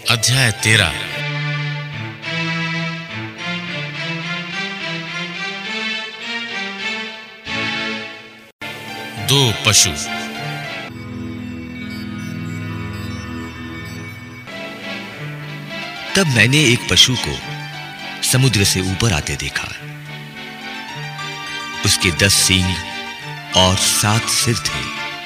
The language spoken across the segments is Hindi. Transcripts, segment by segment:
अध्याय 13। दो पशु। तब मैंने एक पशु को समुद्र से ऊपर आते देखा। उसके 10 सींग और 7 सिर थे।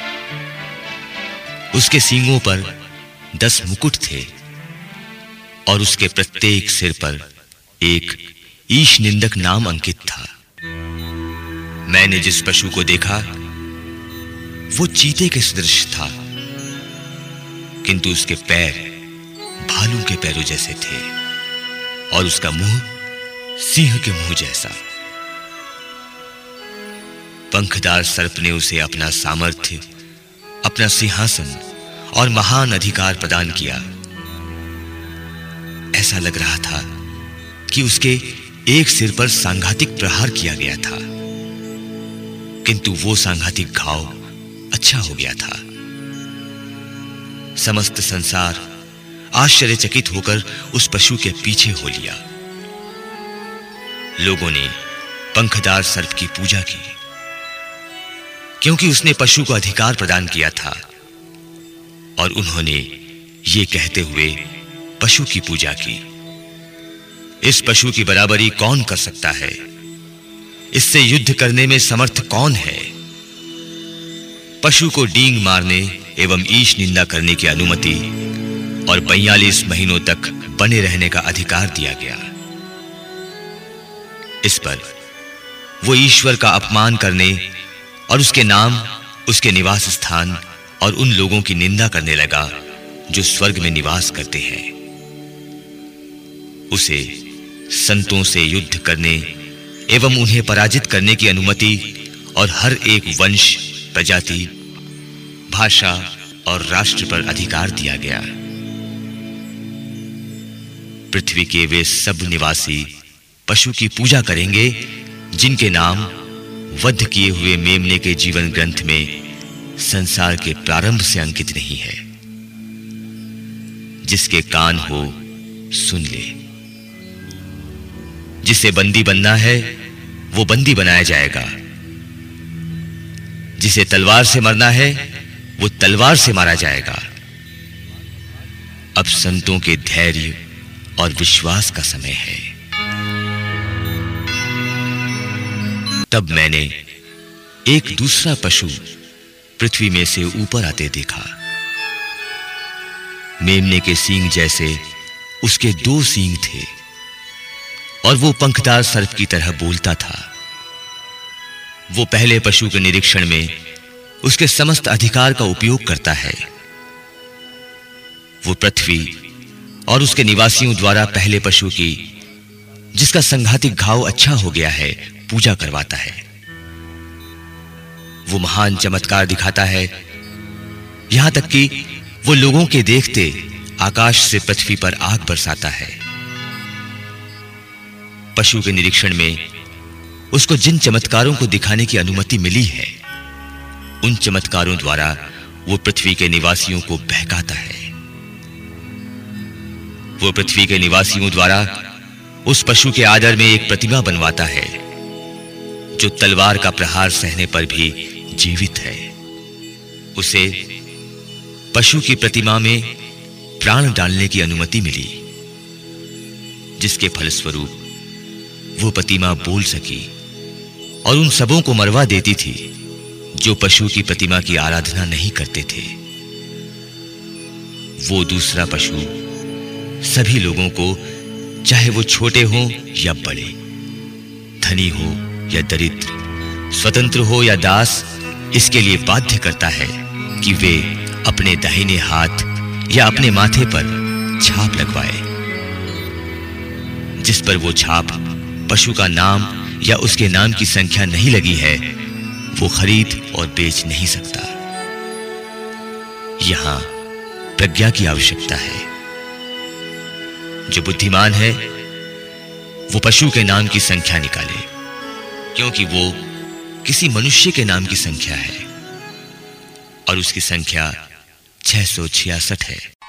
उसके सींगों पर 10 मुकुट थे और उसके प्रत्येक सिर पर एक ईश निंदक नाम अंकित था। मैंने जिस पशु को देखा वो चीते के सदृश था, किंतु उसके पैर भालू के पैरों जैसे थे और उसका मुंह सिंह के मुंह जैसा। पंखदार सर्प ने उसे अपना सामर्थ्य, अपना सिंहासन और महान अधिकार प्रदान किया। ऐसा लग रहा था कि उसके एक सिर पर सांघातिक प्रहार किया गया था, किंतु वो सांघातिक घाव अच्छा हो गया था। समस्त संसार आश्चर्यचकित होकर उस पशु के पीछे हो लिया। लोगों ने पंखदार सर्प की पूजा की, क्योंकि उसने पशु को अधिकार प्रदान किया था, और उन्होंने ये कहते हुए पशु की पूजा की, इस पशु की बराबरी कौन कर सकता है? इससे युद्ध करने में समर्थ कौन है? पशु को डींग मारने एवं ईश निंदा करने की अनुमति और 42 महीनों तक बने रहने का अधिकार दिया गया। इस पर वो ईश्वर का अपमान करने और उसके नाम, उसके निवास स्थान और उन लोगों की निंदा करने लगा जो स्वर्ग में निवास करते हैं। उसे संतों से युद्ध करने एवं उन्हें पराजित करने की अनुमति और हर एक वंश, प्रजाति, भाषा और राष्ट्र पर अधिकार दिया गया। पृथ्वी के वे सब निवासी पशु की पूजा करेंगे जिनके नाम वध किए हुए मेमने के जीवन ग्रंथ में संसार के प्रारंभ से अंकित नहीं है। जिसके कान हो सुन ले। जिसे बंदी बनना है वो बंदी बनाया जाएगा। जिसे तलवार से मरना है वो तलवार से मारा जाएगा। अब संतों के धैर्य और विश्वास का समय है। तब मैंने एक दूसरा पशु पृथ्वी में से ऊपर आते देखा। मेमने के सींग जैसे उसके 2 सींग थे और वो पंखदार सर्प की तरह बोलता था। वो पहले पशु के निरीक्षण में उसके समस्त अधिकार का उपयोग करता है। वो पृथ्वी और उसके निवासियों द्वारा पहले पशु की, जिसका संघातिक घाव अच्छा हो गया है, पूजा करवाता है। वो महान चमत्कार दिखाता है, यहां तक कि वो लोगों के देखते आकाश से पृथ्वी पर आग बरसाता है। पशु के निरीक्षण में उसको जिन चमत्कारों को दिखाने की अनुमति मिली है, उन चमत्कारों द्वारा वो पृथ्वी के निवासियों को बहकाता है। वो पृथ्वी के निवासियों द्वारा उस पशु के आदर में एक प्रतिमा बनवाता है जो तलवार का प्रहार सहने पर भी जीवित है। उसे पशु की प्रतिमा में प्राण डालने की अनुमति मिली, जिसके फलस्वरूप वो प्रतिमा बोल सकी और उन सबों को मरवा देती थी जो पशु की प्रतिमा की आराधना नहीं करते थे। वो दूसरा पशु सभी लोगों को, चाहे वो छोटे हों या बड़े, धनी हो या दरिद्र, स्वतंत्र हो या दास, इसके लिए बाध्य करता है कि वे अपने दाहिने हाथ या अपने माथे पर छाप लगवाए। जिस पर वो छाप पशु का नाम या उसके नाम की संख्या नहीं लगी है, वो खरीद और बेच नहीं सकता। यहां प्रज्ञा की आवश्यकता है। जो बुद्धिमान है वो पशु के नाम की संख्या निकाले, क्योंकि वो किसी मनुष्य के नाम की संख्या है और उसकी संख्या 666 है।